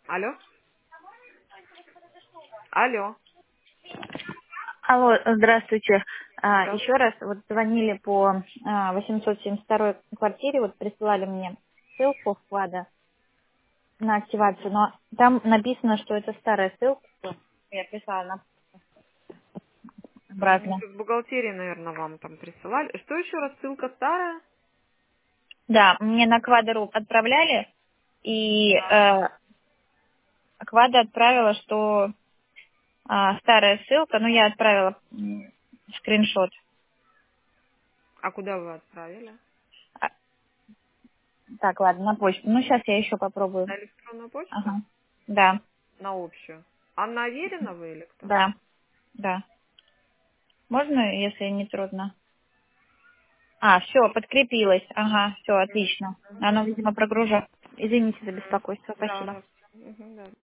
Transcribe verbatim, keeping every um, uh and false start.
Алло? Алло. Алло, здравствуйте. А, Да. еще раз, вот звонили по а, восемьсот семьдесят второй квартире, вот присылали мне ссылку вклада на активацию, но там написано, что это старая ссылка. Я прислала на Ну, обратно. с бухгалтерии, наверное, вам там присылали. Что еще раз? Ссылка старая? Да, мне на Квадру отправляли, и Да. э, Квада отправила, что а, старая ссылка, ну я отправила м, скриншот. А куда вы отправили? А, так, ладно, на почту. Ну, сейчас я еще попробую. На электронную почту? Ага. Да, На общую. Анна Аверина вы или кто? да, да. Можно, если не трудно? А, все, подкрепилось. Ага, все, отлично. Оно, видимо, прогружает. Извините за беспокойство. Да, Спасибо. да. Мгм, да.